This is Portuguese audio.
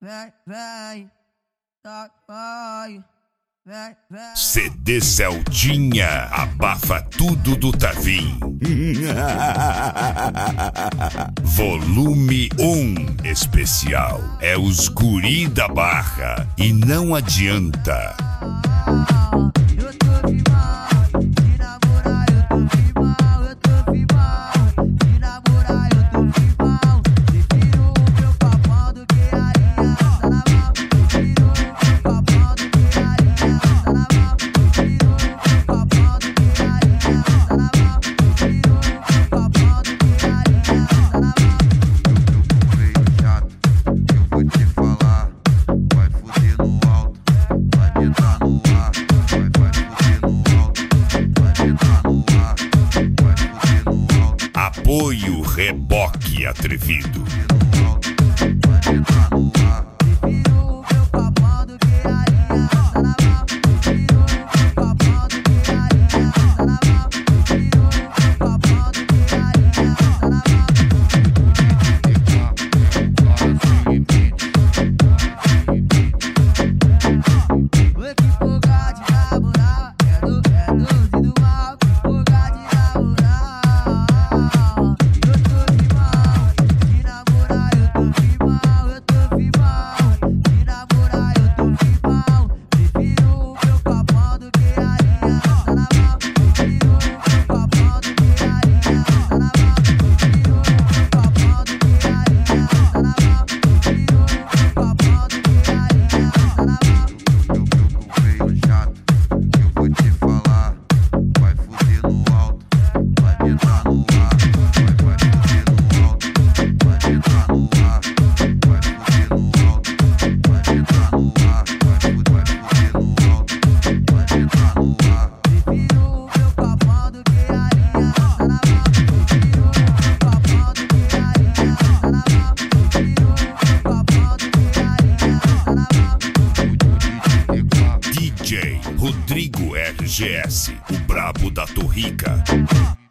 vem, tá, vai, vem. CD Celtinha, abafa tudo do Tavim. Volume 1 especial. É os guri da Barra e não adianta. Eu tô firmão, de namorar eu tô firmão, eu tô firmão, de namorar eu tô firmão. Prefiro o meu papão do que a aliança na mão. Prefiro o meu papão do que a aliança na mão. Prefiro o meu papão do que a aliança na mão. Prefiro o meu papão do que a aliança na mão. Veio chato, eu vou te falar. Vai fuder no alto, vai me dar no ar. Vai fuder no alto, vai me dar no ar. Vai fuder no alto, Apoio Reboque Atrevido. no alto, vai me dar no ar. Prefiro o meu papão do que a aliança na mão. Prefiro o meu papão do que a aliança na mão. Prefiro o meu papão do que a aliança na mão. Oi, que folga de namorar, é doce do mal, que folga de namorar. Eu tô firmão, de namorar eu tô firmão, eu tô firmão, de namorar eu tô firmão. Prefiro o meu papão do que a aliança na mão. Prefiro o meu papão do que a aliança na mão. Prefiro o meu papão do que a aliança na mão. Prefiro o meu papão do que a aliança na mão. Veio chato, eu vou te falar. Vai fuder no alto, vai me dar no ar. Vai fuder no alto, vai me dar no ar. Vai fuder no alto, vai me dar no ar. Vai fuder no alto, vai me dar no ar. Prefiro o meu papão do que a aliança na mão. Prefiro o meu papão do que a aliança na mão. Prefiro o meu papão do que a aliança na mão. DJ Rodrigo RGS, o brabo da Torrica.